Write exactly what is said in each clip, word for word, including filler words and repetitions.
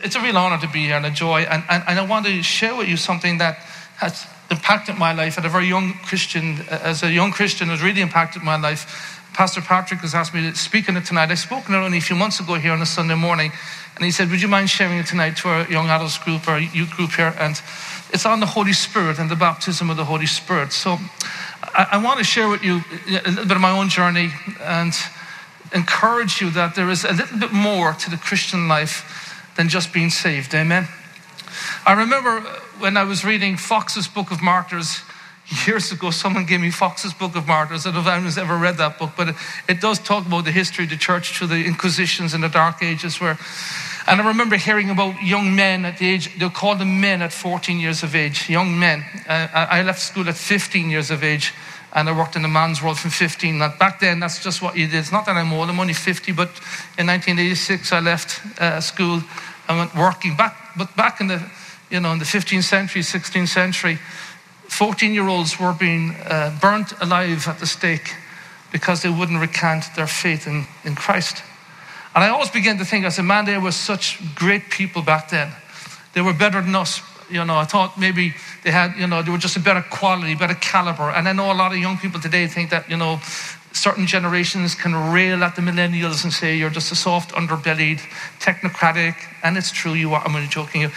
it's a real honor to be here and a joy. And, and, and I want to share with you something that has impacted my life at a very young Christian. As a young Christian, has really impacted my life. Pastor Patrick has asked me to speak on it tonight. I spoke on it only a few months ago here on a Sunday morning. And he said, would you mind sharing it tonight to our young adults group, our youth group here? And it's on the Holy Spirit and the baptism of the Holy Spirit. So I, I want to share with you a little bit of my own journey and encourage you that there is a little bit more to the Christian life than just being saved. Amen. I remember when I was reading Fox's Book of Martyrs years ago, someone gave me Fox's Book of Martyrs. I don't know if anyone's ever read that book, but it, it does talk about the history of the church through the Inquisitions in the Dark Ages. Where, and I remember hearing about young men at the age, they called them men at fourteen years of age, young men. Uh, I left school at fifteen years of age, and I worked in the man's world from fifteen. Now, back then, that's just what you did. It's not that I'm old, I'm only fifty, but in nineteen eighty-six, I left uh, school and went working. Back, but back in the, you know, in the fifteenth century, sixteenth century, fourteen-year-olds were being uh, burnt alive at the stake because they wouldn't recant their faith in, in Christ. And I always began to think, I said, man, they were such great people back then. They were better than us. You know, I thought maybe they had, you know, they were just a better quality, better caliber. And I know a lot of young people today think that, you know, certain generations can rail at the millennials and say, you're just a soft, underbellied, technocratic. And it's true, you are. I'm only joking.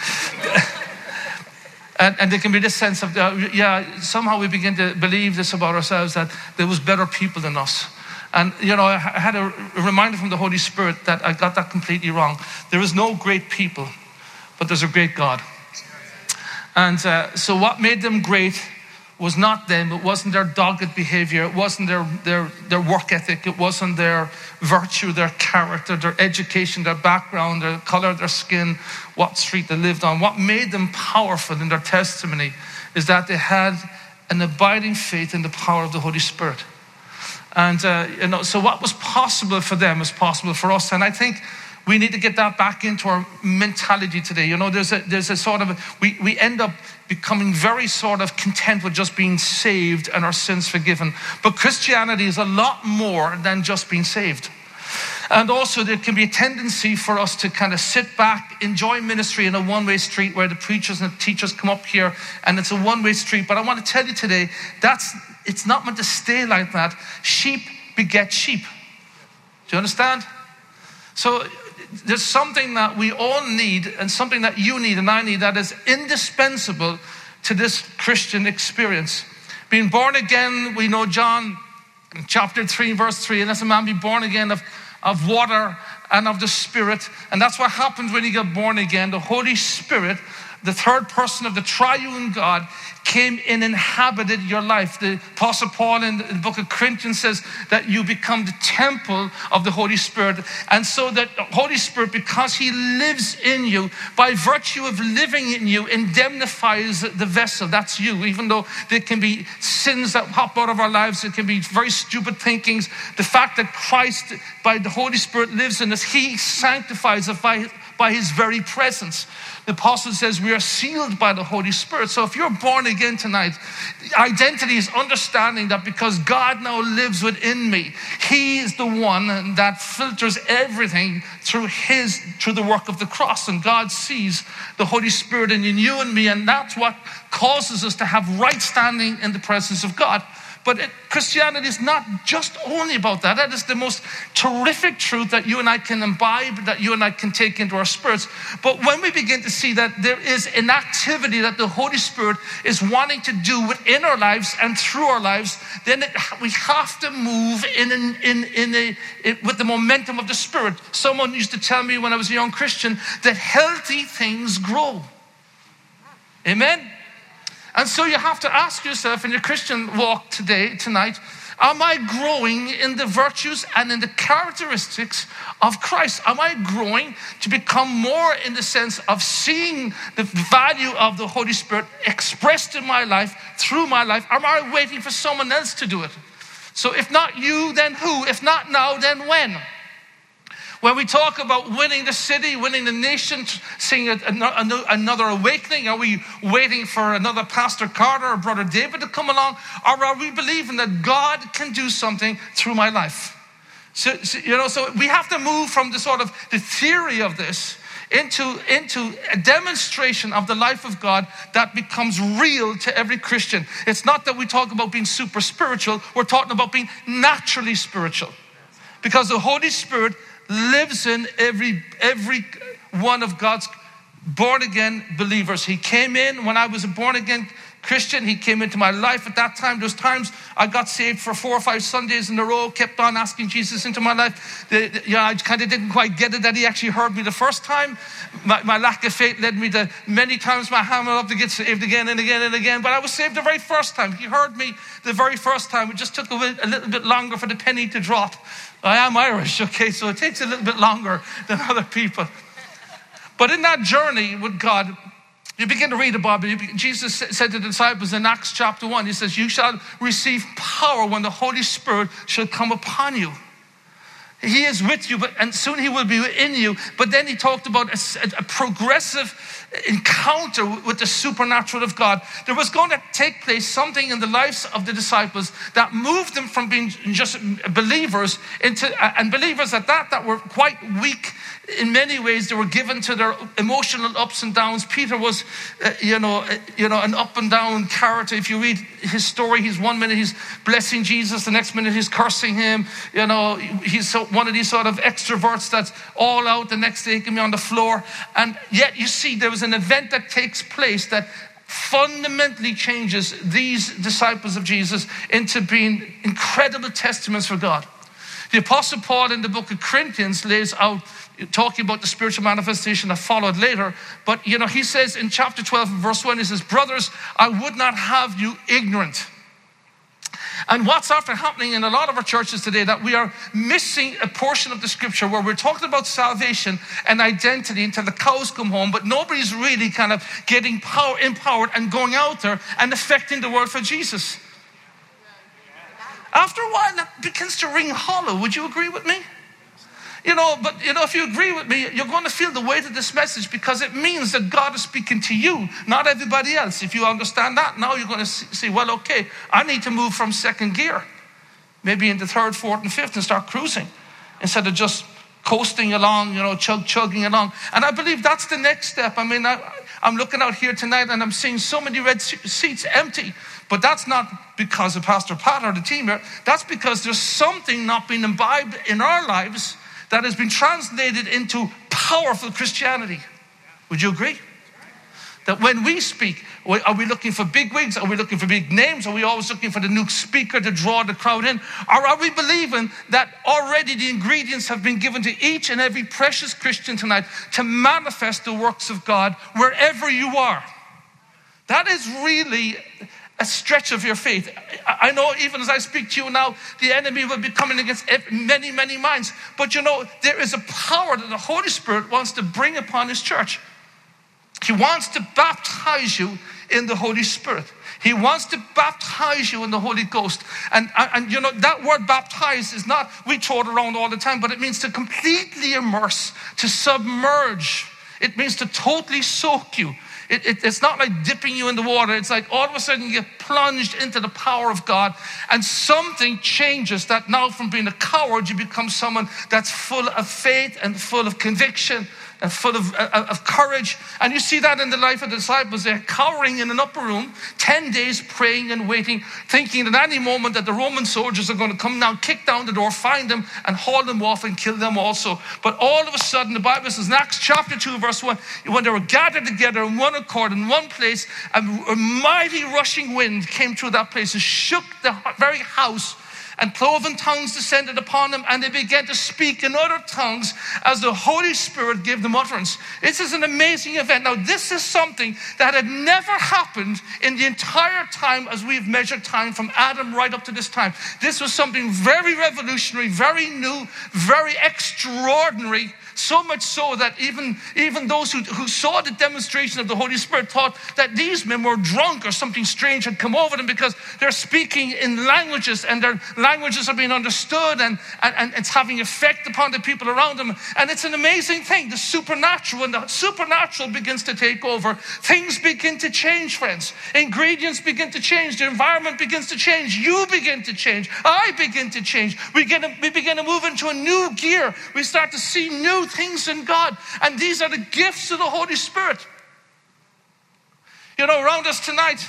And, and there can be this sense of, uh, yeah, somehow we begin to believe this about ourselves, that there was better people than us. And, you know, I had a reminder from the Holy Spirit that I got that completely wrong. There is no great people, but there's a great God. And uh, so what made them great was not them. It wasn't their dogged behavior. It wasn't their, their, their work ethic. It wasn't their virtue, their character, their education, their background, their color of their skin, what street they lived on. What made them powerful in their testimony is that they had an abiding faith in the power of the Holy Spirit. And, uh, you know, so what was possible for them is possible for us. And I think we need to get that back into our mentality today. You know, there's a there's a sort of, we, we end up becoming very sort of content with just being saved and our sins forgiven. But Christianity is a lot more than just being saved. And also there can be a tendency for us to kind of sit back, enjoy ministry in a one-way street where the preachers and the teachers come up here and it's a one-way street. But I want to tell you today, that's it's not meant to stay like that. Sheep beget sheep. Do you understand? So there's something that we all need and something that you need and I need that is indispensable to this Christian experience. Being born again, we know John chapter three, verse three, and that's a man be born again of, of water and of the Spirit. And that's what happens when you get born again. The Holy Spirit, the third person of the triune God, came and inhabited your life. The Apostle Paul in the book of Corinthians says that you become the temple of the Holy Spirit. And so that the Holy Spirit, because he lives in you, by virtue of living in you, indemnifies the vessel. That's you. Even though there can be sins that pop out of our lives, it can be very stupid thinkings. The fact that Christ, by the Holy Spirit, lives in us, he sanctifies us by, by his very presence. The apostle says we are sealed by the Holy Spirit. So if you're born again tonight, identity is understanding that because God now lives within me, he is the one that filters everything through his, through the work of the cross. And God sees the Holy Spirit in you and me, and that's what causes us to have right standing in the presence of God. But it, Christianity is not just only about that. That is the most terrific truth that you and I can imbibe, that you and I can take into our spirits. But when we begin to see that there is an activity that the Holy Spirit is wanting to do within our lives and through our lives, then it, we have to move in, in, in, in a, in, with the momentum of the Spirit. Someone used to tell me when I was a young Christian that healthy things grow. Amen? And so you have to ask yourself in your Christian walk today, tonight, am I growing in the virtues and in the characteristics of Christ? Am I growing to become more in the sense of seeing the value of the Holy Spirit expressed in my life, through my life? Am I waiting for someone else to do it? So if not you, then who? If not now, then when? When we talk about winning the city, winning the nation, seeing another awakening, are we waiting for another Pastor Carter or Brother David to come along? Or are we believing that God can do something through my life? So, so, you know, so we have to move from the sort of the theory of this into, into a demonstration of the life of God that becomes real to every Christian. It's not that we talk about being super spiritual. We're talking about being naturally spiritual. Because the Holy Spirit lives in every, every one of God's born-again believers. He came in when I was a born-again Christian. He came into my life at that time. There's times I got saved for four or five Sundays in a row, kept on asking Jesus into my life. The, the, yeah, I kind of didn't quite get it that he actually heard me the first time. My, my lack of faith led me to many times my hand up to get saved again and again and again. But I was saved the very first time. He heard me the very first time. It just took a, bit, a little bit longer for the penny to drop. I am Irish, okay, so it takes a little bit longer than other people. But in that journey with God, you begin to read about it. Jesus said to the disciples in Acts chapter one, he says, you shall receive power when the Holy Spirit shall come upon you. He is with you, but and soon he will be in you. But then he talked about a, a progressive encounter with the supernatural of God. There was going to take place something in the lives of the disciples that moved them from being just believers into, and believers at that, that were quite weak in many ways. They were given to their emotional ups and downs. Peter was, uh, you know, uh, you know, an up and down character. If you read his story, he's one minute he's blessing Jesus, the next minute he's cursing him. You know, he's so, one of these sort of extroverts that's all out. The next day he can be on the floor. And yet you see there was an event that takes place that fundamentally changes these disciples of Jesus into being incredible testaments for God. The Apostle Paul in the book of Corinthians lays out, talking about the spiritual manifestation that followed later. But, you know, he says in chapter twelve, verse one, he says, brothers, I would not have you ignorant. And what's after happening in a lot of our churches today, that we are missing a portion of the scripture where we're talking about salvation and identity until the cows come home, but nobody's really kind of getting power, empowered and going out there and affecting the world for Jesus. After a while, that begins to ring hollow. Would you agree with me? You know, but you know, if you agree with me, you're going to feel the weight of this message, because it means that God is speaking to you, not everybody else. If you understand that, now you're going to see, well, okay, I need to move from second gear, maybe into third, fourth, and fifth, and start cruising instead of just coasting along, you know, chug, chugging along. And I believe that's the next step. I mean, I, I'm looking out here tonight and I'm seeing so many red seats empty. But that's not because of Pastor Pat or the team here. That's because there's something not being imbibed in our lives that has been translated into powerful Christianity. Would you agree? That when we speak, are we looking for big wigs? Are we looking for big names? Are we always looking for the new speaker to draw the crowd in? Or are we believing that already the ingredients have been given to each and every precious Christian tonight to manifest the works of God wherever you are? That is really a stretch of your faith. I know even as I speak to you now, the enemy will be coming against many, many minds. But you know, there is a power that the Holy Spirit wants to bring upon his church. He wants to baptize you in the Holy Spirit. He wants to baptize you in the Holy Ghost. And, and, and you know, that word baptize is not, we throw it around all the time, but it means to completely immerse, to submerge. It means to totally soak you. It, it, it's not like dipping you in the water. It's like all of a sudden you get plunged into the power of God, and something changes, that now from being a coward, you become someone that's full of faith and full of conviction and full of, uh, of courage. And you see that in the life of the disciples. They're cowering in an upper room, ten days praying and waiting, thinking at any moment that the Roman soldiers are going to come down, kick down the door, find them, and haul them off and kill them also. But all of a sudden, the Bible says in Acts chapter two, verse one, when they were gathered together in one accord in one place, a mighty rushing wind came through that place and shook the very house, and cloven tongues descended upon them, and they began to speak in other tongues as the Holy Spirit gave them utterance. This is an amazing event. Now, this is something that had never happened in the entire time as we've measured time from Adam right up to this time. This was something very revolutionary, very new, very extraordinary. So much so that even, even those who, who saw the demonstration of the Holy Spirit thought that these men were drunk or something strange had come over them, because they're speaking in languages and their languages are being understood, and, and, and it's having effect upon the people around them. And it's an amazing thing. The supernatural, when the supernatural begins to take over, things begin to change, friends. Ingredients begin to change. The environment begins to change. You begin to change. I begin to change. We, get a, we begin to move into a new gear. We start to see new new things in God. And these are the gifts of the Holy Spirit. You know, around us tonight,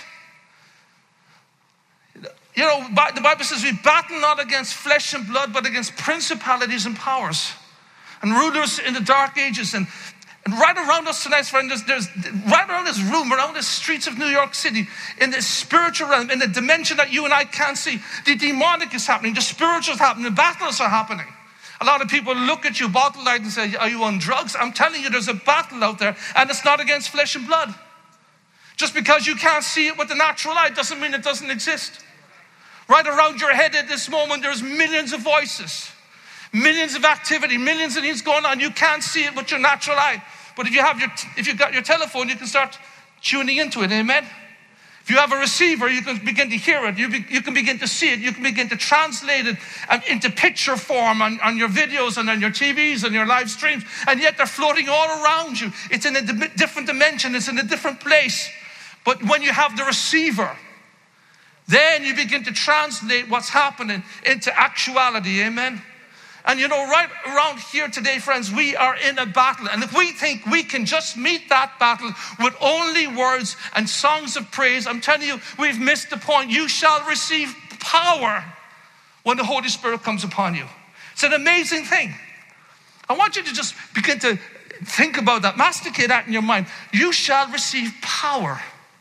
you know, the Bible says we battle not against flesh and blood, but against principalities and powers and rulers in the dark ages. And, and right around us tonight, friend, there's, there's right around this room, around the streets of New York City, in the spiritual realm, in the dimension that you and I can't see, the demonic is happening, the spiritual is happening, the battles are happening. A lot of people look at you bottle-eyed and say, are you on drugs? I'm telling you, there's a battle out there, and it's not against flesh and blood. Just because you can't see it with the natural eye doesn't mean it doesn't exist. Right around your head at this moment, there's millions of voices, millions of activity, millions of things going on. You can't see it with your natural eye. But if you have your, if you've got your telephone, you can start tuning into it, amen? If you have a receiver, you can begin to hear it. You, be, you can begin to see it. You can begin to translate it into picture form on, on your videos and on your T Vs and your live streams. And yet they're floating all around you. It's in a di- different dimension. It's in a different place. But when you have the receiver, then you begin to translate what's happening into actuality, amen? And you know, right around here today, friends, we are in a battle. And if we think we can just meet that battle with only words and songs of praise, I'm telling you, we've missed the point. You shall receive power when the Holy Spirit comes upon you. It's an amazing thing. I want you to just begin to think about that, masticate that in your mind. You shall receive power.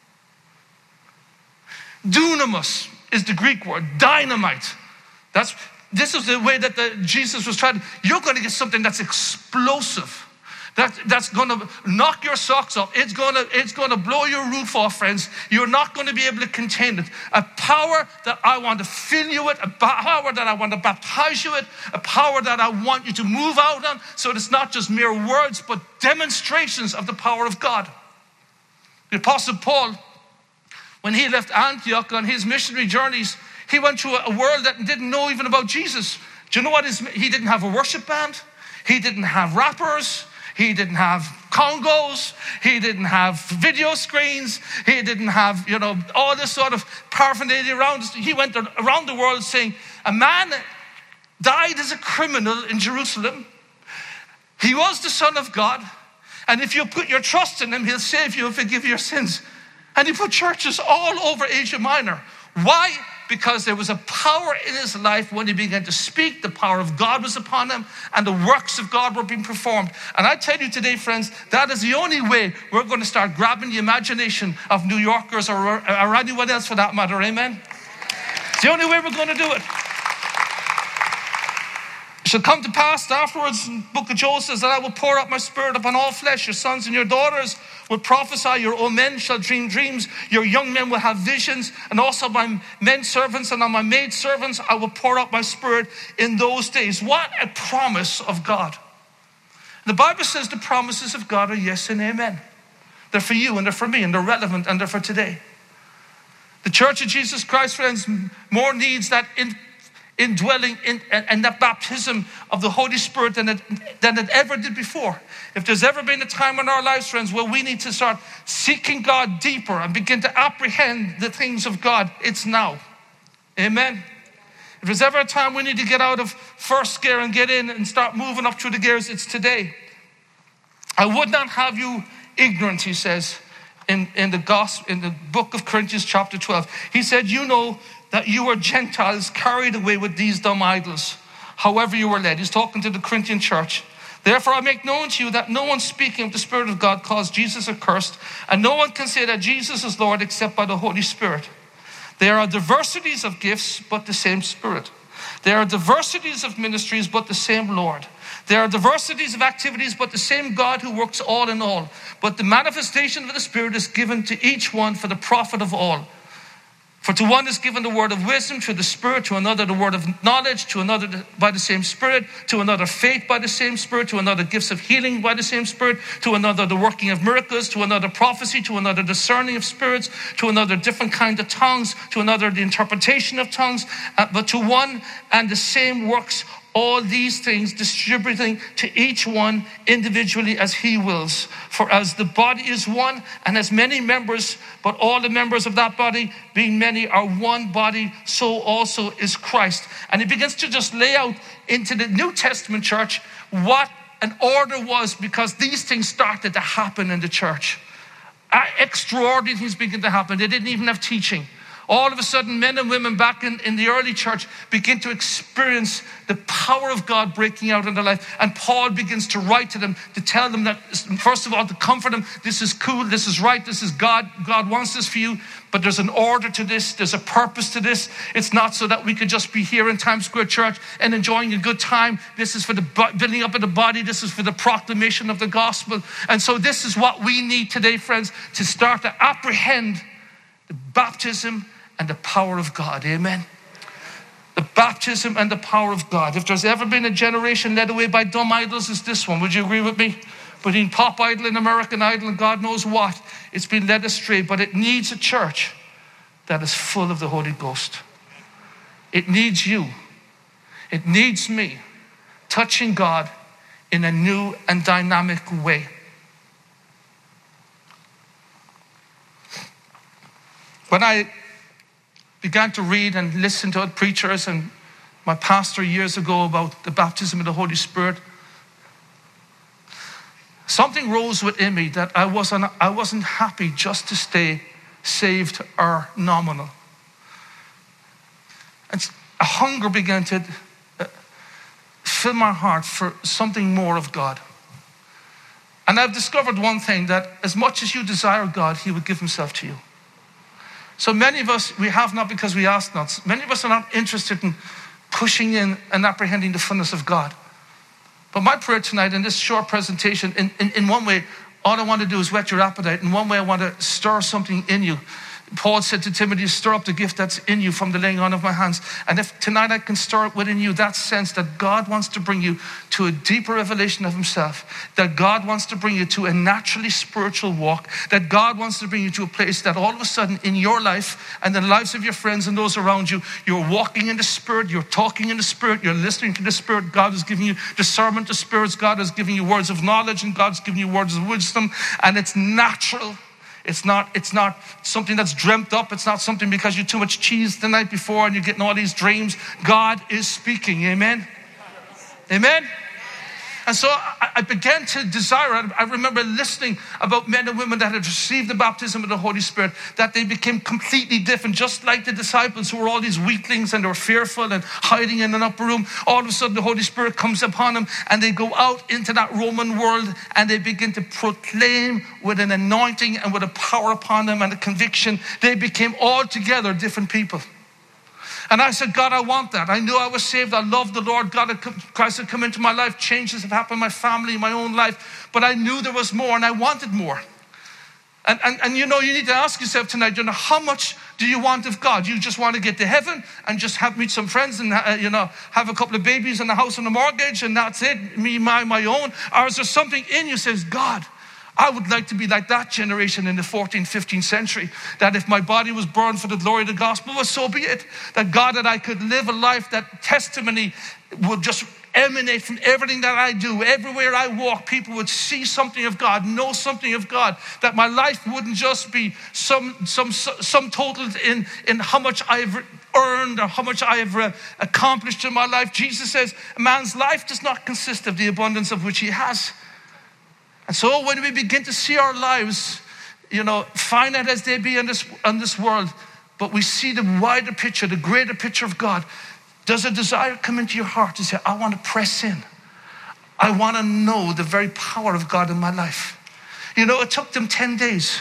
Dunamis is the Greek word, dynamite. That's this is the way that the, Jesus was trying to, you're going to get something that's explosive. That, that's going to knock your socks off. It's going to, it's going to blow your roof off, friends. You're not going to be able to contain it. A power that I want to fill you with, a power that I want to baptize you with, a power that I want you to move out on, so it's not just mere words, but demonstrations of the power of God. The Apostle Paul, when he left Antioch on his missionary journeys, he went to a world that didn't know even about Jesus. Do you know what? His, he didn't have a worship band. He didn't have rappers. He didn't have congos. He didn't have video screens. He didn't have, you know, all this sort of paraphernalia around. He went around the world saying, a man died as a criminal in Jerusalem. He was the Son of God. And if you put your trust in him, he'll save you and forgive your sins. And he put churches all over Asia Minor. Why? Because there was a power in his life when he began to speak. The power of God was upon him, and the works of God were being performed. And I tell you today, friends, that is the only way we're going to start grabbing the imagination of New Yorkers or, or anyone else for that matter, amen? It's the only way we're going to do it. It shall come to pass afterwards, in the book of Joel says, that I will pour out my spirit upon all flesh. Your sons and your daughters will prophesy. Your old men shall dream dreams. Your young men will have visions. And also my men servants and on my maid servants, I will pour out my spirit in those days. What a promise of God. The Bible says the promises of God are yes and amen. They're for you and they're for me and they're relevant and they're for today. The Church of Jesus Christ, friends, more needs that in indwelling in, and, and that baptism of the Holy Spirit than it, than it ever did before. If there's ever been a time in our lives, friends, where we need to start seeking God deeper and begin to apprehend the things of God, it's now. Amen. If there's ever a time we need to get out of first gear and get in and start moving up through the gears, it's today. I would not have you ignorant, he says in, in the gospel, in the book of Corinthians chapter twelve. He said, you know that you were Gentiles carried away with these dumb idols, however you were led. He's talking to the Corinthian church. Therefore I make known to you that no one speaking of the Spirit of God calls Jesus accursed, and no one can say that Jesus is Lord except by the Holy Spirit. There are diversities of gifts, but the same Spirit. There are diversities of ministries, but the same Lord. There are diversities of activities, but the same God who works all in all. But the manifestation of the Spirit is given to each one for the profit of all. For to one is given the word of wisdom through the Spirit, to another the word of knowledge, to another by the same Spirit, to another faith by the same Spirit, to another gifts of healing by the same Spirit, to another the working of miracles, to another prophecy, to another discerning of spirits, to another different kind of tongues, to another the interpretation of tongues, uh, but to one and the same works all these things, distributing to each one individually as he wills. For as the body is one and has many members, but all the members of that body, being many, are one body, so also is Christ. And he begins to just lay out into the New Testament church what an order was, because these things started to happen in the church. Uh, extraordinary things began to happen. They didn't even have teaching. All of a sudden, men and women back in, in the early church begin to experience the power of God breaking out in their life. And Paul begins to write to them to tell them that, first of all, to comfort them. This is cool. This is right. This is God. God wants this for you. But there's an order to this. There's a purpose to this. It's not so that we could just be here in Times Square Church and enjoying a good time. This is for the building up of the body. This is for the proclamation of the gospel. And so this is what we need today, friends, to start to apprehend the baptism and the power of God. Amen. The baptism and the power of God. If there's ever been a generation led away by dumb idols, it's this one. Would you agree with me? Between pop idol and American idol and God knows what, it's been led astray. But it needs a church that is full of the Holy Ghost. It needs you. It needs me touching God in a new and dynamic way. When I began to read and listen to preachers and my pastor years ago about the baptism of the Holy Spirit, something rose within me that I wasn't, I wasn't happy just to stay saved or nominal. And a hunger began to fill my heart for something more of God. And I've discovered one thing, that as much as you desire God, he would give himself to you. So many of us, we have not because we ask not. Many of us are not interested in pushing in and apprehending the fullness of God. But my prayer tonight in this short presentation, in, in, in one way, all I want to do is whet your appetite. In one way, I want to stir something in you. Paul said to Timothy, stir up the gift that's in you from the laying on of my hands. And if tonight I can stir it within you, that sense that God wants to bring you to a deeper revelation of himself, that God wants to bring you to a naturally spiritual walk, that God wants to bring you to a place that all of a sudden in your life and the lives of your friends and those around you, you're walking in the Spirit, you're talking in the Spirit, you're listening to the Spirit. God is giving you discernment of spirits. God is giving you words of knowledge, and God's giving you words of wisdom. And it's natural. It's not, it's not something that's dreamt up. It's not something because you too much cheese the night before and you're getting all these dreams. God is speaking. Amen. Amen. And so I, I began to desire, I remember listening about men and women that had received the baptism of the Holy Spirit, that they became completely different, just like the disciples who were all these weaklings and they were fearful and hiding in an upper room. All of a sudden the Holy Spirit comes upon them and they go out into that Roman world and they begin to proclaim with an anointing and with a power upon them and a conviction. They became altogether different people. And I said, God, I want that. I knew I was saved. I loved the Lord. God, had come, Christ had come into my life. Changes had happened in my family, in my own life. But I knew there was more and I wanted more. And, and, and you know, you need to ask yourself tonight, you know, how much do you want of God? You just want to get to heaven and just have meet some friends and, uh, you know, have a couple of babies and a house and a mortgage and that's it, me, my, my own? Or is there something in you that says, God, I would like to be like that generation in the fourteenth, fifteenth century, that if my body was burned for the glory of the gospel, well, so be it. That God, that I could live a life that testimony would just emanate from everything that I do. Everywhere I walk, people would see something of God, know something of God, that my life wouldn't just be some some some total in, in how much I've earned or how much I have uh, accomplished in my life. Jesus says, a man's life does not consist of the abundance of which he has. And so when we begin to see our lives, you know, finite as they be in this, in this world, but we see the wider picture, the greater picture of God, does a desire come into your heart to say, I want to press in. I want to know the very power of God in my life. You know, it took them ten days.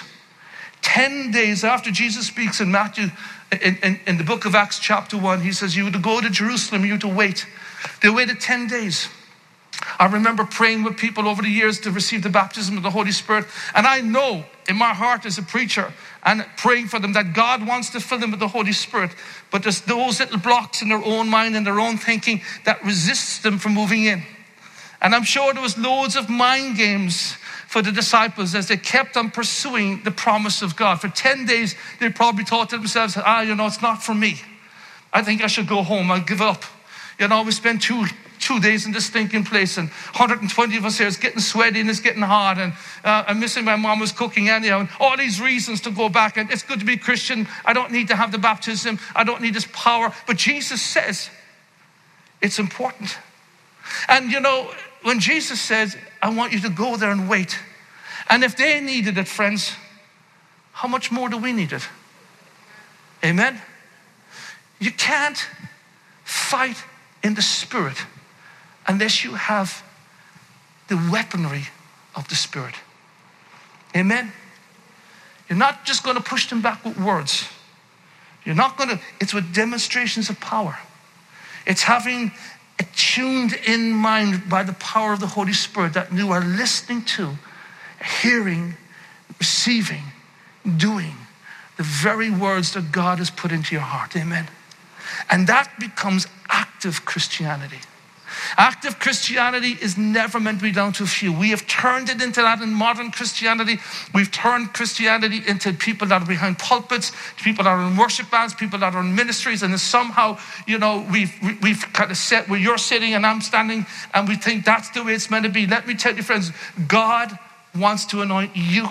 ten days after Jesus speaks in Matthew, in, in, in the book of Acts chapter one, he says, you were to go to Jerusalem, you were to wait. They waited ten days. I remember praying with people over the years to receive the baptism of the Holy Spirit. And I know in my heart as a preacher and praying for them that God wants to fill them with the Holy Spirit. But there's those little blocks in their own mind and their own thinking that resists them from moving in. And I'm sure there was loads of mind games for the disciples as they kept on pursuing the promise of God. For ten days, they probably thought to themselves, ah, you know, it's not for me. I think I should go home. I'll give up. You know, we spent two Two days in this stinking place, and one hundred twenty of us here. It's getting sweaty and it's getting hot, and uh, I'm missing my mom was cooking anyhow, and all these reasons to go back. And it's good to be Christian. I don't need to have the baptism. I don't need this power. But Jesus says it's important. And you know, when Jesus says, I want you to go there and wait. And if they needed it, friends, how much more do we need it? Amen? You can't fight in the Spirit unless you have the weaponry of the Spirit. Amen? You're not just going to push them back with words. You're not going to, it's with demonstrations of power. It's having a tuned in mind by the power of the Holy Spirit that you are listening to, hearing, receiving, doing the very words that God has put into your heart. Amen. And that becomes active Christianity. Active Christianity is never meant to be down to a few. We have turned it into that in modern Christianity. We've turned Christianity into people that are behind pulpits, people that are in worship bands, people that are in ministries, and then somehow, you know, we've we've kind of set where you're sitting and I'm standing, and we think that's the way it's meant to be. Let me tell you, friends, God wants to anoint you.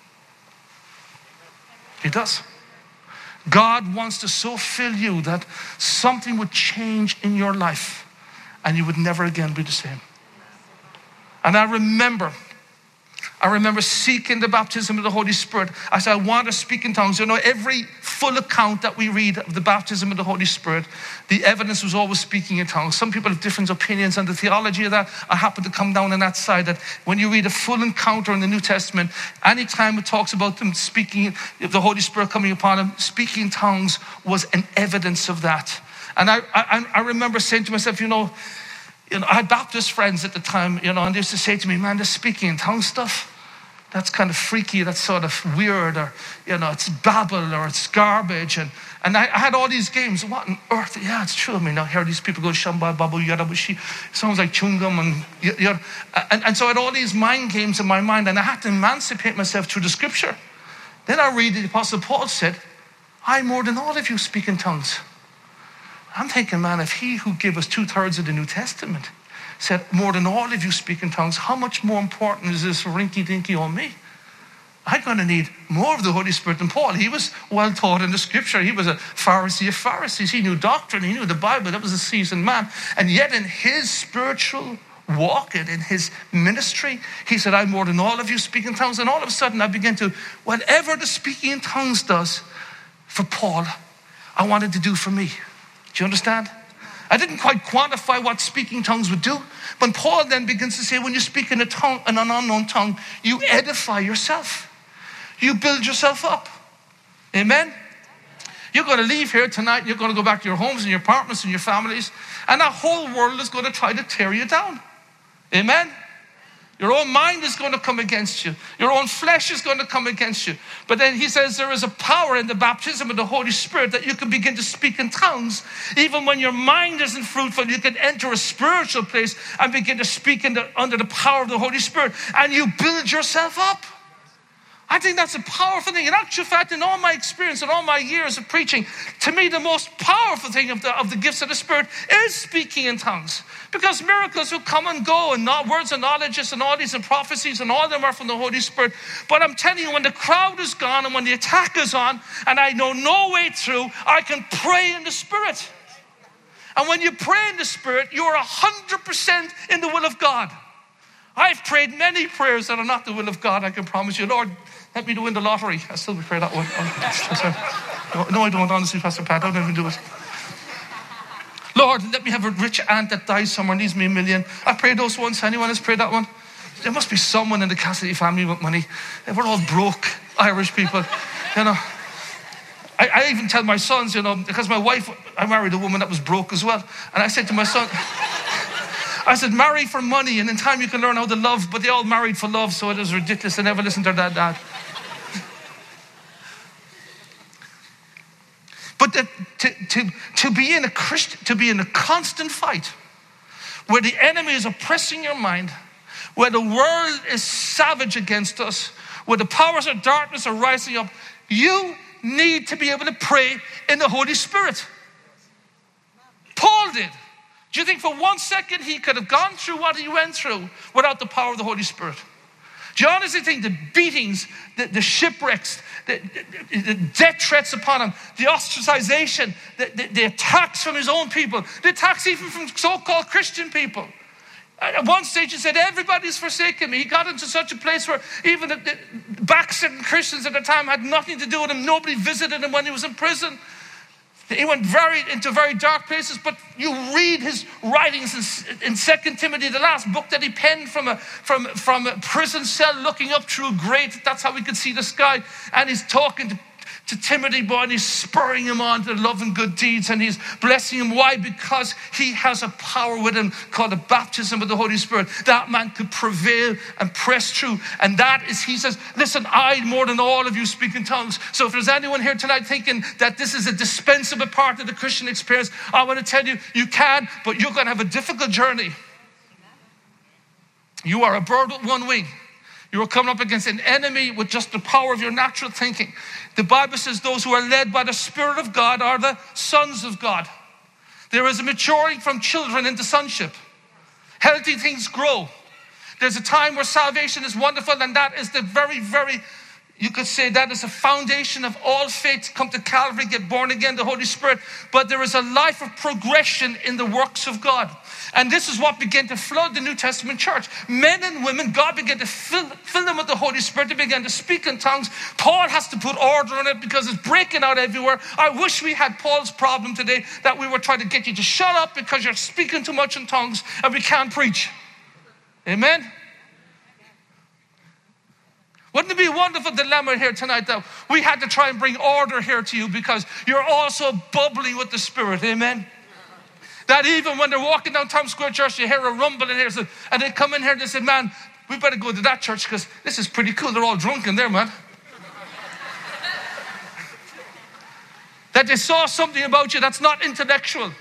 He does. God wants to so fill you that something would change in your life and you would never again be the same. And I remember, I remember seeking the baptism of the Holy Spirit. I said, I want to speak in tongues. You know, every full account that we read of the baptism of the Holy Spirit, the evidence was always speaking in tongues. Some people have different opinions on the theology of that. I happen to come down on that side, that when you read a full encounter in the New Testament, anytime it talks about them speaking, the Holy Spirit coming upon them, speaking in tongues was an evidence of that. And I, I, I remember saying to myself, you know, you know, I had Baptist friends at the time, you know, and they used to say to me, man, this speaking in tongues stuff, that's kind of freaky, that's sort of weird, or, you know, it's babble, or it's garbage. And, and I, I had all these games. What on earth? Yeah, it's true. I mean, I hear these people go, shamba, babu, yada, bushi. It sounds like chungam. And, you know, and, and so I had all these mind games in my mind, and I had to emancipate myself through the scripture. Then I read the Apostle Paul said, I more than all of you speak in tongues. I'm thinking, man, if he who gave us two thirds of the New Testament said more than all of you speak in tongues, how much more important is this rinky dinky on me? I'm going to need more of the Holy Spirit than Paul. He was well taught in the scripture. He was a Pharisee of Pharisees. He knew doctrine. He knew the Bible. That was a seasoned man. And yet in his spiritual walk and in his ministry, he said, I more than all of you speak in tongues. And all of a sudden I began to, whatever the speaking in tongues does for Paul, I wanted to do for me. Do you understand? I didn't quite quantify what speaking tongues would do. But Paul then begins to say, when you speak in a tongue, in an unknown tongue, you edify yourself. You build yourself up. Amen? You're going to leave here tonight. You're going to go back to your homes and your apartments and your families. And that whole world is going to try to tear you down. Amen? Your own mind is going to come against you. Your own flesh is going to come against you. But then he says there is a power in the baptism of the Holy Spirit that you can begin to speak in tongues. Even when your mind isn't fruitful, you can enter a spiritual place and begin to speak in the, under the power of the Holy Spirit. And you build yourself up. I think that's a powerful thing. In actual fact, in all my experience, in all my years of preaching, to me, the most powerful thing of the, of the gifts of the Spirit is speaking in tongues. Because miracles will come and go, and not words of knowledge and all these and prophecies, and all of them are from the Holy Spirit. But I'm telling you, when the crowd is gone and when the attack is on, and I know no way through, I can pray in the Spirit. And when you pray in the Spirit, you're one hundred percent in the will of God. I've prayed many prayers that are not the will of God, I can promise you. Lord, let me to win the lottery. I still pray that one. Oh, no, I don't, honestly, Pastor Pat. I don't even do it. Lord, let me have a rich aunt that dies somewhere and leaves me a million. I prayed those ones. Anyone has prayed that one? There must be someone in the Cassidy family with money. We're all broke Irish people. You know, I, I even tell my sons, you know, because my wife, I married a woman that was broke as well. And I said to my son, I said, marry for money and in time you can learn how to love. But they all married for love, so it was ridiculous. They never listened to their dad. But the, to, to, to be in a Christian, to be in a constant fight where the enemy is oppressing your mind, where the world is savage against us, where the powers of darkness are rising up, you need to be able to pray in the Holy Spirit. Paul did. Do you think for one second he could have gone through what he went through without the power of the Holy Spirit? Do you honestly think the beatings, the, the shipwrecks, the, the, the death threats upon him, the ostracization, the, the, the attacks from his own people, the attacks even from so-called Christian people? At one stage, he said, everybody's forsaken me. He got into such a place where even the, the backslidden Christians at the time had nothing to do with him. Nobody visited him when he was in prison. He went very into very dark places, but you read his writings in, in Second Timothy, the last book that he penned from a, from, from a prison cell looking up through a grate. That's how he could see the sky. And he's talking to to Timothy, boy, and he's spurring him on to love and good deeds, and he's blessing him. Why? Because he has a power with him called the baptism of the Holy Spirit. That man could prevail and press through. And that is, he says, listen, I more than all of you speak in tongues. So if there's anyone here tonight thinking that this is a dispensable part of the Christian experience, I want to tell you, you can, but you're going to have a difficult journey. You are a bird with one wing. You are coming up against an enemy with just the power of your natural thinking. The Bible says those who are led by the Spirit of God are the sons of God. There is a maturing from children into sonship. Healthy things grow. There's a time where salvation is wonderful, and that is the very, very, you could say that is the foundation of all faith. Come to Calvary, get born again, the Holy Spirit. But there is a life of progression in the works of God. And this is what began to flood the New Testament church. Men and women, God began to fill, fill them with the Holy Spirit. They began to speak in tongues. Paul has to put order on it because it's breaking out everywhere. I wish we had Paul's problem today, that we were trying to get you to shut up because you're speaking too much in tongues and we can't preach. Amen? Wouldn't it be a wonderful dilemma here tonight that we had to try and bring order here to you because you're also bubbling with the Spirit. Amen? That even when they're walking down Times Square Church, you hear a rumble in here, and they come in here and they say, man, we better go to that church because this is pretty cool. They're all drunk in there, man. That they saw something about you that's not intellectual.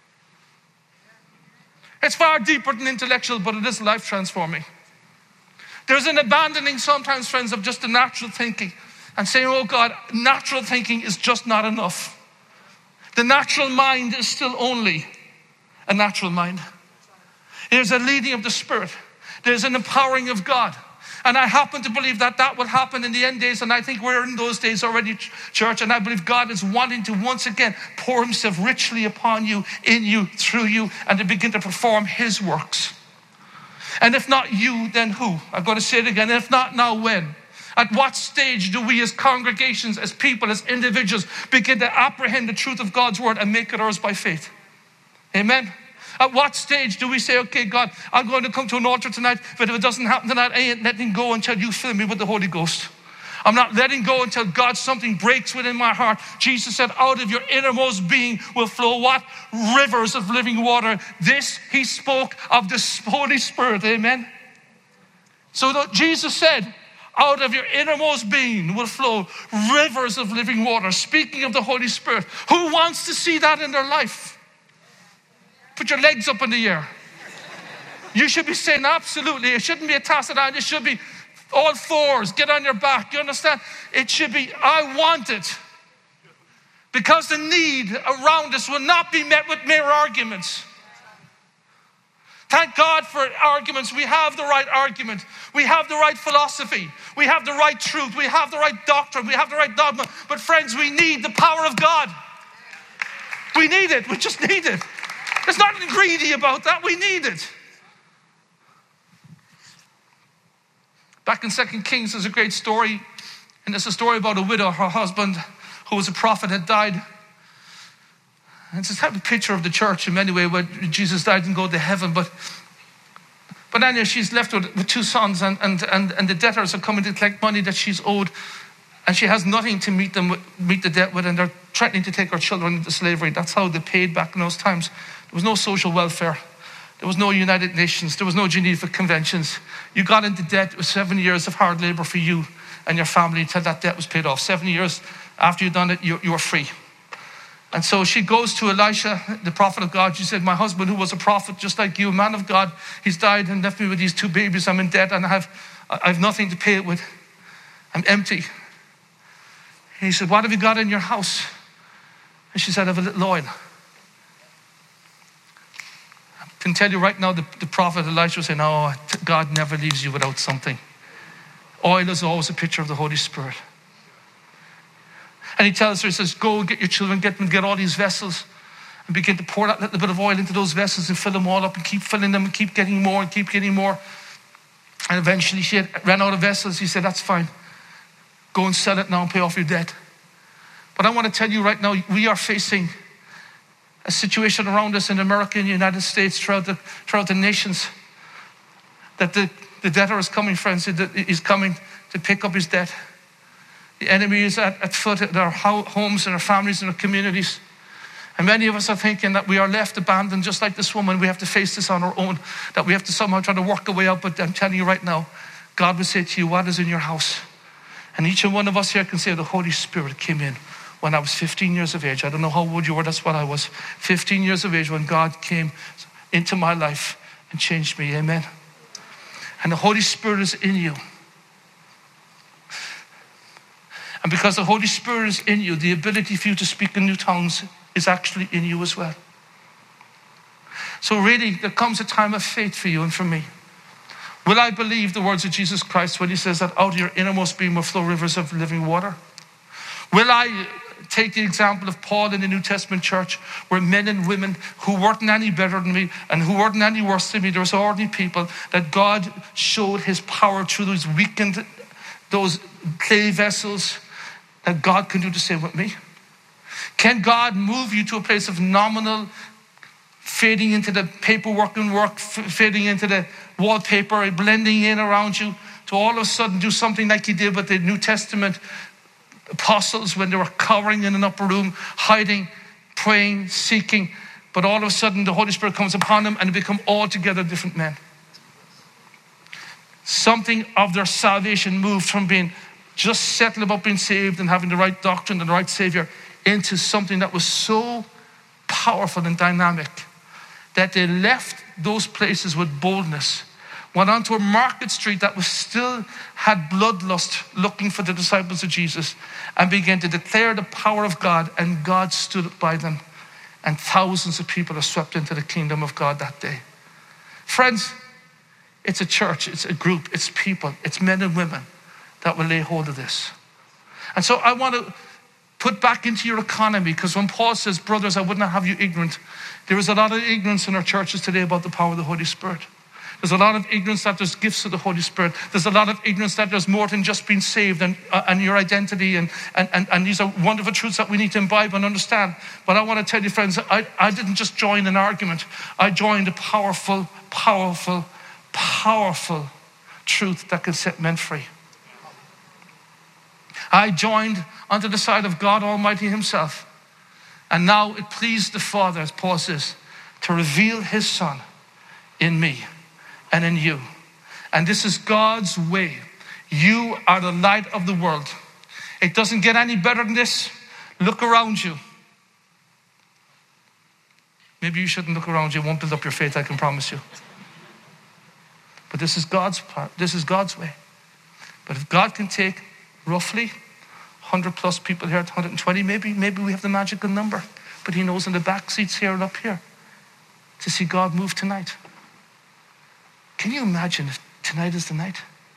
It's far deeper than intellectual, but it is life transforming. There's an abandoning sometimes, friends, of just the natural thinking and saying, oh God, natural thinking is just not enough. The natural mind is still only a natural mind. There's a leading of the Spirit. There's an empowering of God. And I happen to believe that that will happen in the end days. And I think we're in those days already, church. And I believe God is wanting to once again pour himself richly upon you, in you, through you, and to begin to perform his works. And if not you, then who? I'm going to say it again. If not now, when? At what stage do we as congregations, as people, as individuals begin to apprehend the truth of God's word and make it ours by faith? Amen? At what stage do we say, okay, God, I'm going to come to an altar tonight, but if it doesn't happen tonight, I ain't letting go until you fill me with the Holy Ghost. I'm not letting go until God, something breaks within my heart. Jesus said, out of your innermost being will flow what? Rivers of living water. This, he spoke of the Holy Spirit. Amen? So that Jesus said, out of your innermost being will flow rivers of living water. Speaking of the Holy Spirit, who wants to see that in their life? Put your legs up in the air. You should be saying absolutely. It shouldn't be a tacit down. It should be all fours. Get on your back. You understand? It should be, I want it. Because the need around us will not be met with mere arguments. Thank God for arguments. We have the right argument. We have the right philosophy. We have the right truth. We have the right doctrine. We have the right dogma. But friends, we need the power of God. We need it. We just need it. There's nothing greedy about that. We need it. Back in Second Kings, there's a great story. And it's a story about a widow. Her husband, who was a prophet, had died. And it's a type of picture of the church in many ways, where Jesus died and go to heaven. But but anyway, she's left with, with two sons, and, and, and, and the debtors are coming to collect money that she's owed. And she has nothing to meet them with, meet the debt with, and they're threatening to take her children into slavery. That's how they paid back in those times. There was no social welfare. There was no United Nations. There was no Geneva Conventions. You got into debt. It was seven years of hard labor for you and your family until that debt was paid off. Seven years after you'd done it, you, you were free. And so she goes to Elisha, the prophet of God. She said, my husband, who was a prophet just like you, a man of God, he's died and left me with these two babies. I'm in debt and I have, I have nothing to pay it with. I'm empty. And he said, what have you got in your house? And she said, I have a little oil. I can tell you right now, the, the prophet Elisha was saying, oh, God never leaves you without something. Oil is always a picture of the Holy Spirit. And he tells her, he says, go and get your children, get them, get all these vessels. and begin to pour that little bit of oil into those vessels and fill them all up and keep filling them and keep getting more and keep getting more. And eventually she had ran out of vessels. He said, that's fine. Go and sell it now and pay off your debt. But I want to tell you right now, we are facing a situation around us in America and the United States, throughout the, throughout the nations, that the, the debtor is coming, friends. He's coming to pick up his debt. The enemy is at, at foot at our homes and our families and our communities. And many of us are thinking that we are left abandoned, just like this woman. We have to face this on our own, that we have to somehow try to work our way out. But I'm telling you right now, God will say to you, what is in your house? And each and one of us here can say, the Holy Spirit came in when I was fifteen years of age. I don't know how old you were, that's what I was. fifteen years of age when God came into my life and changed me, amen. And the Holy Spirit is in you. And because the Holy Spirit is in you, the ability for you to speak in new tongues is actually in you as well. So really, there comes a time of faith for you and for me. Will I believe the words of Jesus Christ when he says that out of your innermost being will flow rivers of living water? Will I take the example of Paul in the New Testament church, where men and women who weren't any better than me and who weren't any worse than me, there was ordinary people, that God showed his power through those weakened, those clay vessels, that God can do the same with me? Can God move you to a place of nominal, fading into the paperwork and work, fading into the wallpaper, blending in around you, to all of a sudden do something like he did with the New Testament apostles when they were cowering in an upper room, hiding, praying, seeking, but all of a sudden the Holy Spirit comes upon them and they become altogether different men. Something of their salvation moved from being just settled about being saved and having the right doctrine and the right Savior into something that was so powerful and dynamic that they left those places with boldness, went onto a market street that was still had bloodlust looking for the disciples of Jesus, and began to declare the power of God, and God stood by them, and thousands of people are swept into the kingdom of God that day. Friends, it's a church, it's a group, it's people, it's men and women that will lay hold of this. And so I want to put back into your economy, because when Paul says, brothers, I would not have you ignorant, there is a lot of ignorance in our churches today about the power of the Holy Spirit. There's a lot of ignorance that there's gifts of the Holy Spirit. There's a lot of ignorance that there's more than just being saved and, uh, and your identity. And, and, and, and these are wonderful truths that we need to imbibe and understand. But I want to tell you, friends, I, I didn't just join an argument. I joined a powerful, powerful, powerful truth that can set men free. I joined onto the side of God Almighty himself. And now it pleased the Father, as Paul says, to reveal his Son in me and in you. And this is God's way. You are the light of the world. It doesn't get any better than this. Look around you. Maybe you shouldn't look around you. It won't build up your faith, I can promise you. But this is God's part. This is God's way. But if God can take roughly one hundred plus people here, one hundred twenty maybe, maybe we have the magical number. But he knows in the back seats here and up here to see God move tonight. Can you imagine if tonight is the night?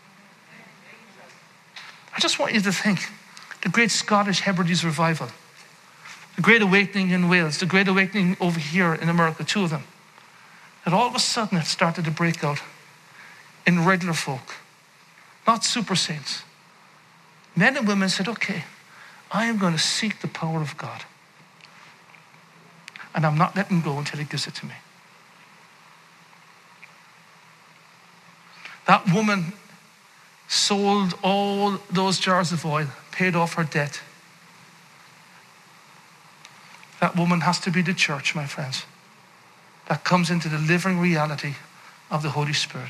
I just want you to think, the great Scottish Hebrides revival, the great awakening in Wales, the great awakening over here in America, two of them, that all of a sudden it started to break out in regular folk, not super saints. Men and women said, okay, I am going to seek the power of God. And I'm not letting go until he gives it to me. That woman sold all those jars of oil, paid off her debt. That woman has to be the church, my friends, that comes into the living reality of the Holy Spirit.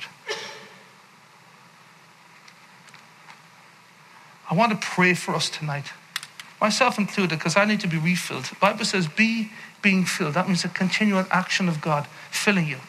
I want to pray for us tonight, myself included, because I need to be refilled. The Bible says, be being filled. That means a continual action of God filling you.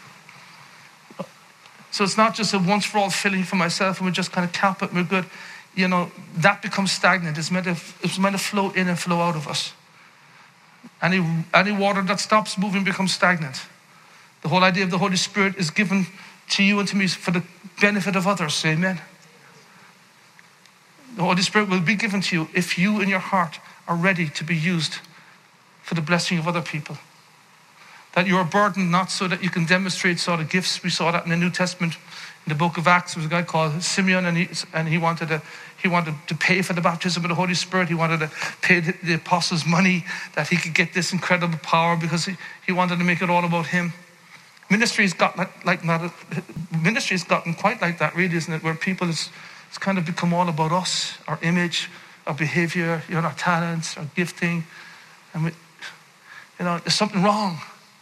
So it's not just a once for all filling for myself and we just kind of cap it and we're good. You know, that becomes stagnant. It's meant to, it's meant to flow in and flow out of us. Any, any water that stops moving becomes stagnant. The whole idea of the Holy Spirit is given to you and to me for the benefit of others. Amen. The Holy Spirit will be given to you if you in your heart are ready to be used for the blessing of other people. That you're burdened not so that you can demonstrate sort of gifts. We saw that in the New Testament. In the book of Acts, there was a guy called Simeon, and he, and he wanted to he wanted to pay for the baptism of the Holy Spirit. He wanted to pay the, the apostles money that he could get this incredible power because he, he wanted to make it all about him. Ministry's got like, like not a, ministry's gotten quite like that, really, isn't it? Where people it's, it's kind of become all about us, our image, our behavior, you know, our talents, our gifting, and we, you know, there's something wrong.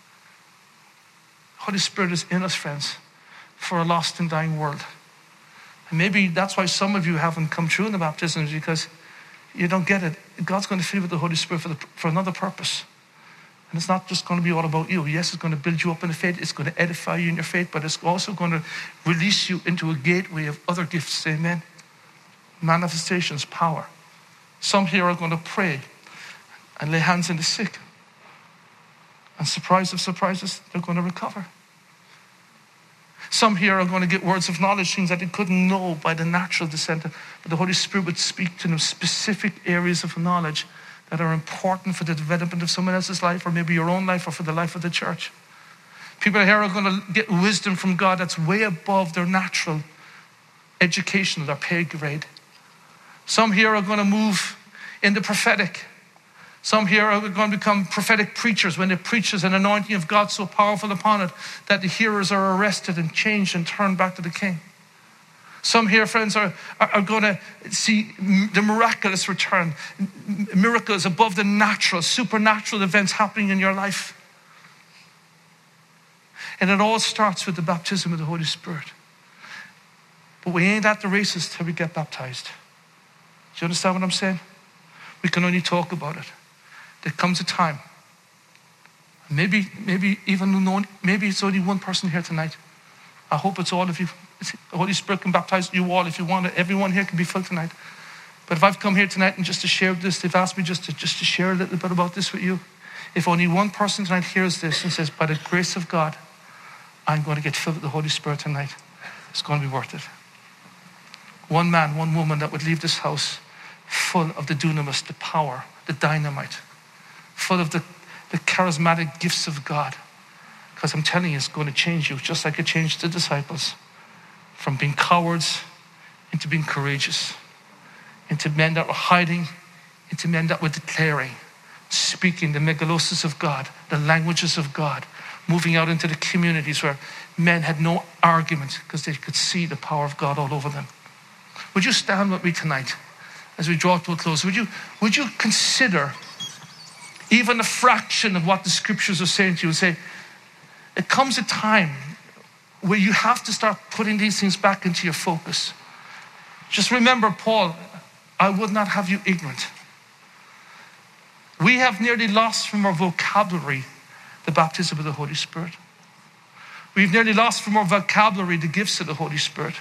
Holy Spirit is in us, friends, for a lost and dying world. And maybe that's why some of you haven't come through in the baptisms, because you don't get it. God's going to fill you with the Holy Spirit for, the, for another purpose. And it's not just going to be all about you. Yes, it's going to build you up in the faith. It's going to edify you in your faith, but it's also going to release you into a gateway of other gifts. Amen. Manifestations, power. Some here are going to pray and lay hands on the sick. And surprise of surprises, they're going to recover. Some here are going to get words of knowledge, things that they couldn't know by the natural descent. But the Holy Spirit would speak to them specific areas of knowledge that are important for the development of someone else's life, or maybe your own life, or for the life of the church. People here are going to get wisdom from God that's way above their natural education, their pay grade. Some here are going to move in the prophetic. Some here are going to become prophetic preachers when they preach there's an anointing of God so powerful upon it that the hearers are arrested and changed and turned back to the King. Some here, friends, are, are, are going to see the miraculous return. Miracles above the natural, supernatural events happening in your life. And it all starts with the baptism of the Holy Spirit. But we ain't at the races till we get baptized. Do you understand what I'm saying? We can only talk about it. There comes a time. Maybe, maybe even no, maybe it's only one person here tonight. I hope it's all of you. The Holy Spirit can baptize you all if you want it. Everyone here can be filled tonight. But if I've come here tonight and just to share this, they've asked me just to just to share a little bit about this with you. If only one person tonight hears this and says, by the grace of God, I'm going to get filled with the Holy Spirit tonight, it's going to be worth it. One man, one woman that would leave this house full of the dunamis, the power, the dynamite, full of the, the charismatic gifts of God. Because I'm telling you, it's going to change you, just like it changed the disciples. From being cowards into being courageous. Into men that were hiding, into men that were declaring, speaking the megalosis of God, the languages of God, moving out into the communities where men had no argument because they could see the power of God all over them. Would you stand with me tonight as we draw to a close? Would you, would you consider even a fraction of what the scriptures are saying to you and say, it comes a time where you have to start putting these things back into your focus. Just remember, Paul, I would not have you ignorant. We have nearly lost from our vocabulary the baptism of the Holy Spirit. We've nearly lost from our vocabulary the gifts of the Holy Spirit.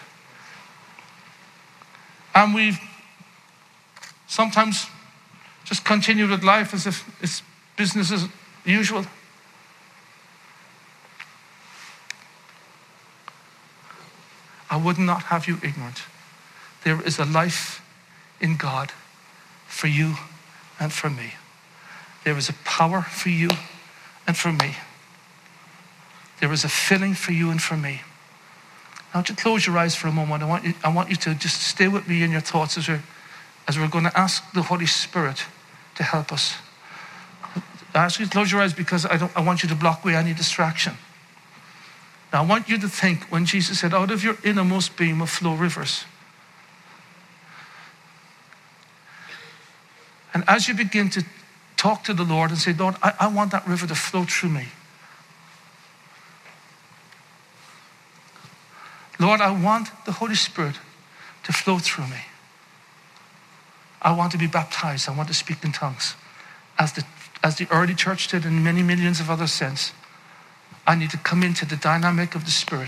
And we've sometimes just continued with life as if it's business as usual. I would not have you ignorant. There is a life in God for you and for me. There is a power for you and for me. There is a filling for you and for me. Now, to close your eyes for a moment, I want you, I want you to just stay with me in your thoughts as we're, as we're going to ask the Holy Spirit to help us. I ask you to close your eyes because I, don't, I want you to block away any distraction. Now, I want you to think when Jesus said, out of your innermost being will flow rivers. And as you begin to talk to the Lord and say, Lord, I, I want that river to flow through me. Lord, I want the Holy Spirit to flow through me. I want to be baptized. I want to speak in tongues. As the, as the early church did and many millions of other saints, I need to come into the dynamic of the Spirit.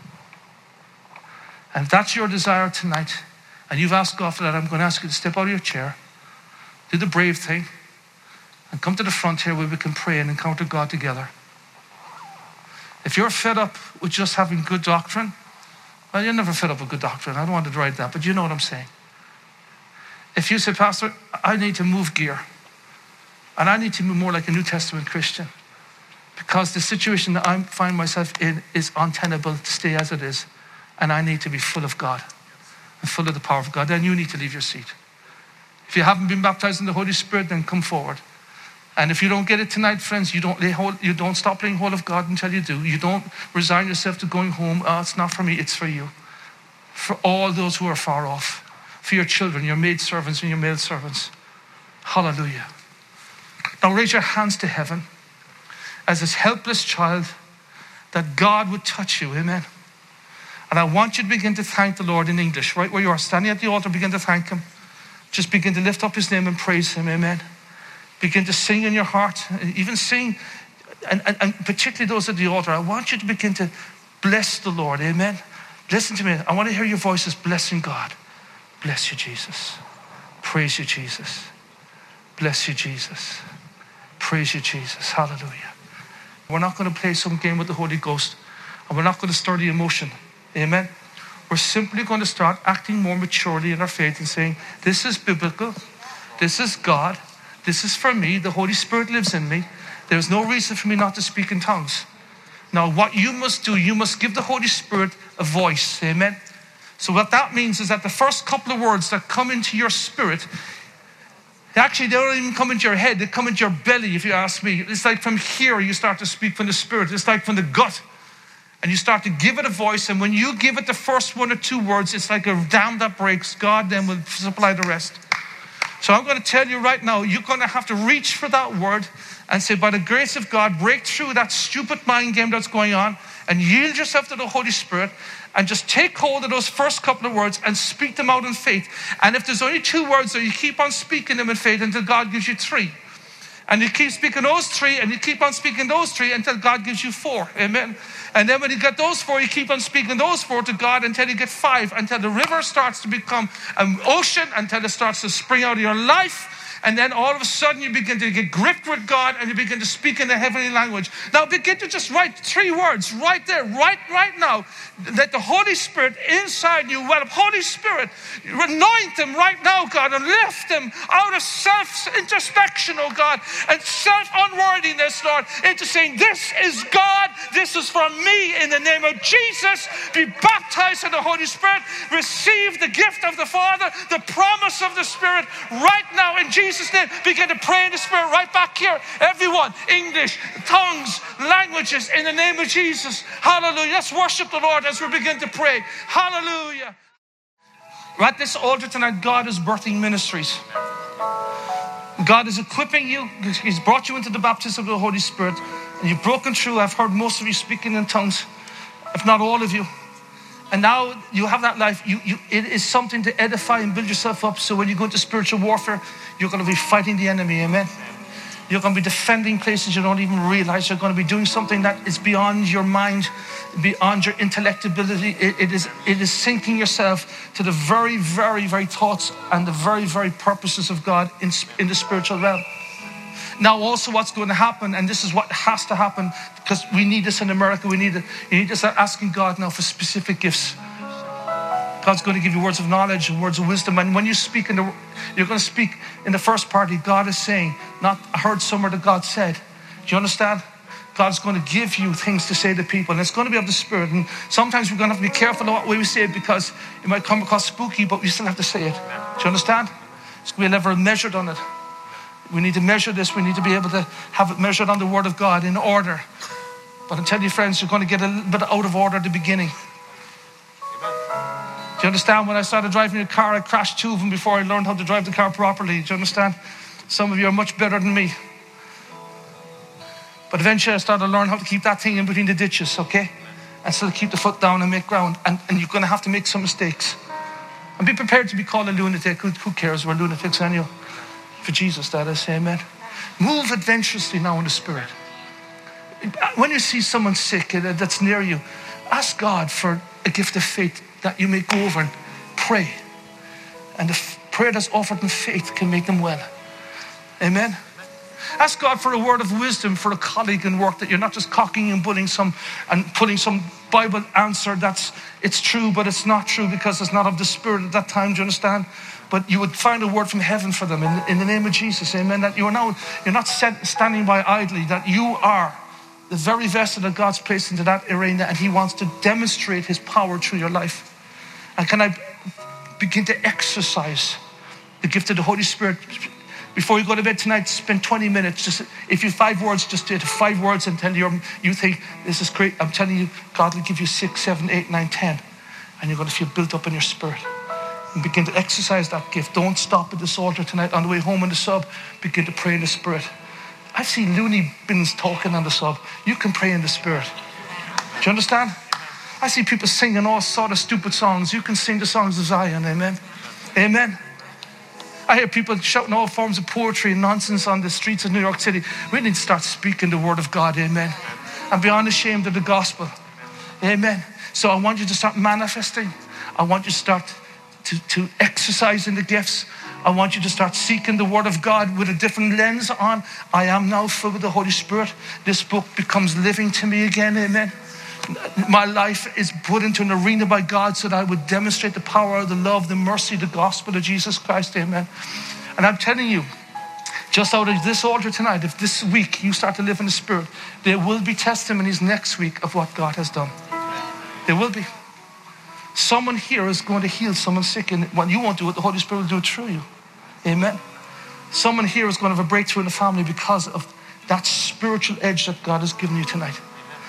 And if that's your desire tonight, and you've asked God for that, I'm going to ask you to step out of your chair, do the brave thing, and come to the front here where we can pray and encounter God together. If you're fed up with just having good doctrine, well, you're never fed up with good doctrine. I don't want to write that, but you know what I'm saying. If you say, Pastor, I need to move gear, and I need to be more like a New Testament Christian, because the situation that I find myself in is untenable to stay as it is. And I need to be full of God and full of the power of God. Then you need to leave your seat. If you haven't been baptized in the Holy Spirit, then come forward. And if you don't get it tonight, friends, you don't lay hold, you don't stop laying hold of God until you do. You don't resign yourself to going home. Oh, it's not for me, it's for you. For all those who are far off. For your children, your maid servants and your male servants. Hallelujah. Now raise your hands to heaven as this helpless child, that God would touch you. Amen. And I want you to begin to thank the Lord in English, right where you are, standing at the altar. Begin to thank him. Just begin to lift up his name and praise him. Amen. Begin to sing in your heart, even sing, and, and, and particularly those at the altar. I want you to begin to bless the Lord. Amen. Listen to me. I want to hear your voices blessing God. Bless you, Jesus. Praise you, Jesus. Bless you, Jesus. Praise you, Jesus. Hallelujah. We're not going to play some game with the Holy Ghost, and we're not going to stir the emotion. Amen. We're simply going to start acting more maturely in our faith and saying, this is biblical. This is God. This is for me. The Holy Spirit lives in me. There's no reason for me not to speak in tongues. Now, what you must do, you must give the Holy Spirit a voice. Amen. So what that means is that the first couple of words that come into your spirit, actually, they don't even come into your head. They come into your belly, if you ask me. It's like from here, you start to speak from the Spirit. It's like from the gut. And you start to give it a voice. And when you give it the first one or two words, it's like a dam that breaks. God then will supply the rest. So I'm going to tell you right now, you're going to have to reach for that word and say, by the grace of God, break through that stupid mind game that's going on and yield yourself to the Holy Spirit and just take hold of those first couple of words and speak them out in faith. And if there's only two words there, you keep on speaking them in faith until God gives you three. And you keep speaking those three, and you keep on speaking those three until God gives you four. Amen. And then when you get those four, you keep on speaking those four to God until you get five, until the river starts to become an ocean, until it starts to spring out of your life. And then all of a sudden you begin to get gripped with God and you begin to speak in the heavenly language. Now begin to just write three words right there, right, right now. Let the Holy Spirit inside you, well, Holy Spirit, anoint them right now, God, and lift them out of self-introspection, oh God, and self-unworthiness, Lord, into saying, this is God, this is from me, in the name of Jesus. Be baptized in the Holy Spirit, receive the gift of the Father, the promise of the Spirit right now in Jesus' name. Begin to pray in the Spirit right back here. Everyone, English, tongues, languages, in the name of Jesus. Hallelujah. Let's worship the Lord as we begin to pray. Hallelujah. At this altar tonight, God is birthing ministries. God is equipping you. He's brought you into the baptism of the Holy Spirit. And you've broken through. I've heard most of you speaking in tongues, if not all of you. And now you have that life. You, you, it is something to edify and build yourself up. So when you go into spiritual warfare, you're going to be fighting the enemy. Amen. You're going to be defending places you don't even realize. You're going to be doing something that is beyond your mind, beyond your intellectability. It, it is it is sinking yourself to the very, very, very thoughts and the very, very purposes of God in, in the spiritual realm. Now also what's going to happen, and this is what has to happen, because we need this in America, we need it. You need to start asking God now for specific gifts. God's going to give you words of knowledge and words of wisdom. And when you speak in the, you're going to speak in the first party, God is saying, not I heard somewhere that God said. Do you understand? God's going to give you things to say to people, and it's going to be of the Spirit. And sometimes we're going to have to be careful about what way we say it, because it might come across spooky, but we still have to say it. Do you understand? It's going to be a level measured on it. We need to measure this. We need to be able to have it measured on the Word of God in order. But I tell you, friends, you're going to get a little bit out of order at the beginning. Do you understand? When I started driving a car, I crashed two of them before I learned how to drive the car properly. Do you understand? Some of you are much better than me. But eventually I started to learn how to keep that thing in between the ditches, okay? And still keep the foot down and make ground. And, and you're going to have to make some mistakes. And be prepared to be called a lunatic. Who, who cares? We're lunatics anyway. For Jesus, that is. Amen. Move adventurously now in the Spirit. When you see someone sick that's near you, ask God for a gift of faith that you may go over and pray. And the prayer that's offered in faith can make them well. Amen. Ask God for a word of wisdom for a colleague in work, that you're not just cocking and bullying some and putting some Bible answer that's it's true, but it's not true because it's not of the Spirit at that time. Do you understand? But you would find a word from heaven for them in, in the name of Jesus. Amen. That you are now, you're not set, standing by idly, that you are the very vessel that God's placed into that arena, and he wants to demonstrate his power through your life. And can I begin to exercise the gift of the Holy Spirit? Before you go to bed tonight, spend twenty minutes. Just if you five words, just do it. Five words and tell you, you think, this is great. I'm telling you, God will give you six, seven, eight, nine, ten. And you're going to feel built up in your spirit. And begin to exercise that gift. Don't stop at this altar tonight. On the way home in the sub, begin to pray in the spirit. I've seen loony bins talking on the sub. You can pray in the spirit. Do you understand? I see people singing all sort of stupid songs. You can sing the songs of Zion. Amen. Amen. I hear people shouting all forms of poetry and nonsense on the streets of New York City. We need to start speaking the word of God. Amen. And be unashamed of the gospel. Amen. So I want you to start manifesting. I want you to start to, to exercise in the gifts. I want you to start seeking the word of God with a different lens on. I am now filled with the Holy Spirit. This book becomes living to me again. Amen. My life is put into an arena by God so that I would demonstrate the power, the love, the mercy, the gospel of Jesus Christ. Amen. And I'm telling you, just out of this altar tonight, if this week you start to live in the Spirit, there will be testimonies next week of what God has done. There will be. Someone here is going to heal someone sick, and when you won't do it, the Holy Spirit will do it through you. Amen. Someone here is going to have a breakthrough in the family because of that spiritual edge that God has given you tonight.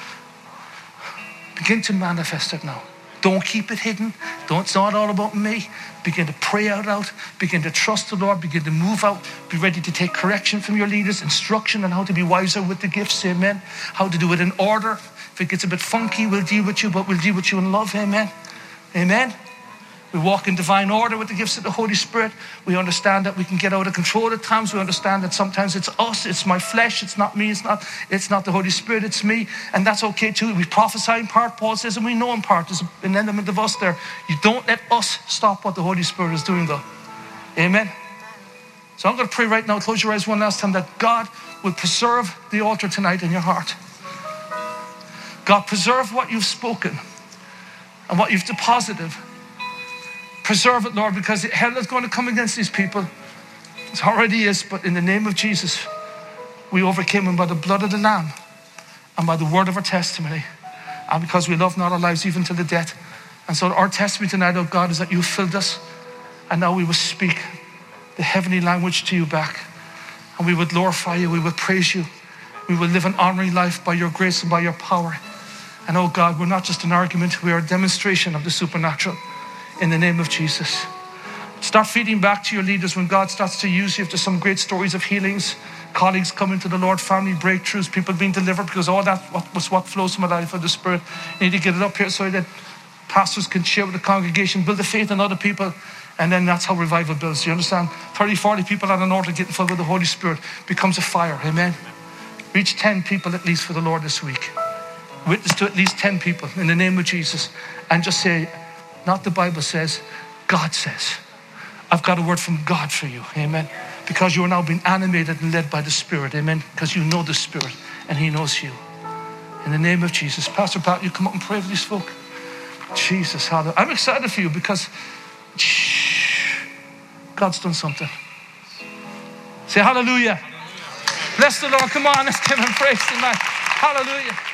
Begin to manifest it now. Don't keep it hidden. Don't, it's not all about me. Begin to pray out loud. Begin to trust the Lord. Begin to move out. Be ready to take correction from your leaders, instruction on how to be wiser with the gifts. Amen. How to do it in order. If it gets a bit funky, we'll deal with you, but we'll deal with you in love. Amen. Amen. We walk in divine order with the gifts of the Holy Spirit. We understand that we can get out of control at times. We understand that sometimes it's us, it's my flesh, it's not me, it's not it's not the Holy Spirit, it's me. And that's okay too. We prophesy in part, Paul says, and we know in part. There's an element of us there. You don't let us stop what the Holy Spirit is doing though. Amen. So I'm going to pray right now. Close your eyes one last time, that God will preserve the altar tonight in your heart. God, preserve what you've spoken and what you've deposited. Preserve it, Lord, because hell is going to come against these people. It already is, but in the name of Jesus, we overcame him by the blood of the Lamb and by the word of our testimony. And because we love not our lives even to the death. And so our testimony tonight, oh God, is that you filled us. And now we will speak the heavenly language to you back. And we would glorify you. We would praise you. We will live an honoring life by your grace and by your power. And oh God, we're not just an argument. We are a demonstration of the supernatural. In the name of Jesus. Start feeding back to your leaders when God starts to use you. If there's some great stories of healings, colleagues coming to the Lord, family breakthroughs, people being delivered, because all that was what flows from the life of the Spirit. You need to get it up here so that pastors can share with the congregation, build the faith in other people, and then that's how revival builds. You understand? thirty, forty people on an altar getting filled with the Holy Spirit becomes a fire. Amen. Reach ten people at least for the Lord this week. Witness to at least ten people in the name of Jesus. And just say, not the Bible says, God says. I've got a word from God for you. Amen. Because you are now being animated and led by the Spirit. Amen. Because you know the Spirit and he knows you. In the name of Jesus. Pastor Pat, you come up and pray for these folk. Jesus, hallelujah. I'm excited for you because God's done something. Say hallelujah. Bless the Lord. Come on, let's give him praise tonight. Hallelujah.